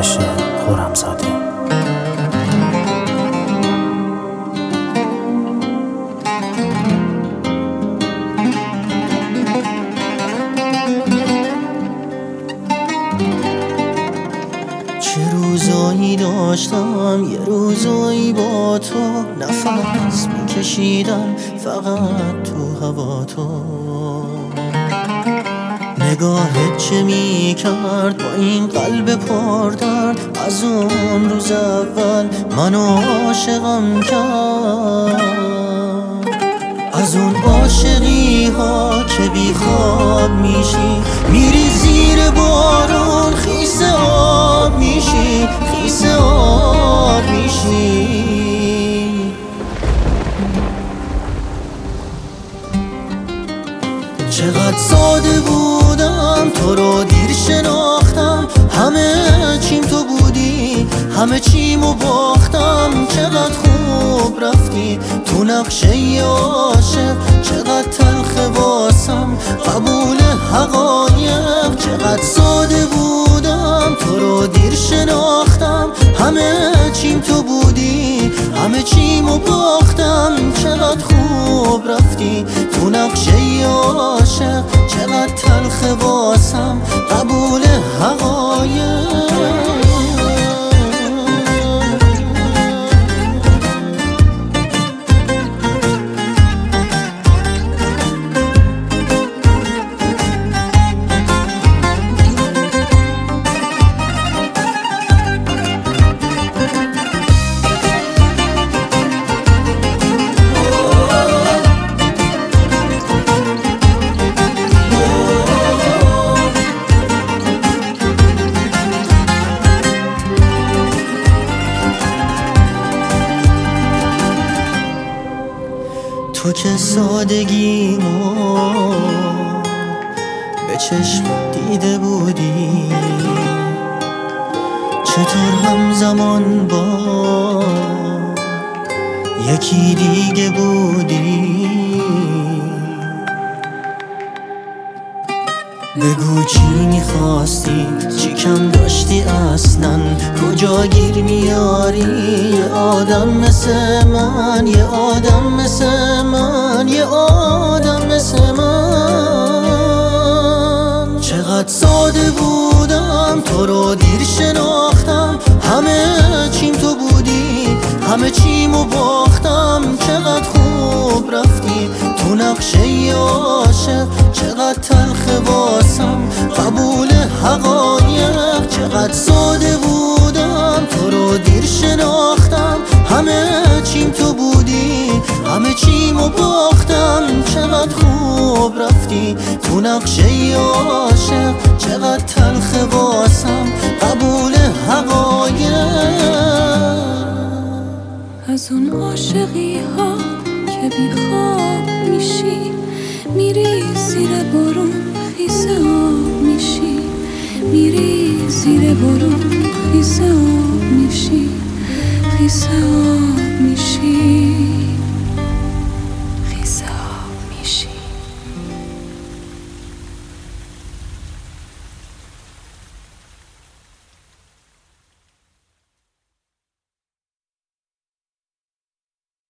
آتش خرمزاده. چه روزایی داشتم یه روزایی با تو نفس میکشیدم فقط تو هوا تو. نگاهت چه میکرد با این قلب پردرد، از اون روز اول منو عاشقم کرد. از اون عاشقی ها که بی خواب میشی، میری زیر بارون خیس آب میشی، خیس آب میشی. چقدر ساده بودم تو رو دیر شناختم، همه چیم تو بودی، همه چیمو باختم. چقدر خوب رفتی تو نقشه عاشق، چقدر تلخ واسم قبول حقایق. چقدر ساده بودم تو رو دیر شناختم، همه چیم تو بودی، همه چیمو باختم. چقدر خوب رفتی تو نقشه عاشق، چقدر تلخ واسم قبول حقایق. تو که سادگیمو به چشم دیده بودی، چطور همزمان با یکی دیگه بودی؟ بگو چی میخواستی، چی کم داشتی اصلا، کجا گیر میاری یه آدم مثل من، یه آدم مثل من، یه آدم مثل من. چقدر ساده بودم تو رو دیر شناختم، همه چیم تو بودی، همه چیمو باختم. چقدر خوب رفتی تو نقشه عاشق، چقدر تلخ واسم قبول حقایق. چقدر ساده بودم تو رو دیر شناختم، همه چیم تو بودی، همه چیمو باختم. چقدر خوب رفتی تو نقشه عاشق، چقدر تلخ واسم قبول حقایق. از اون عاشقی ها که بی خواب میشی، میری زیر بارون خیس آب میشی، میری زیر بارون خیس آب میشی، خیس آب میشی.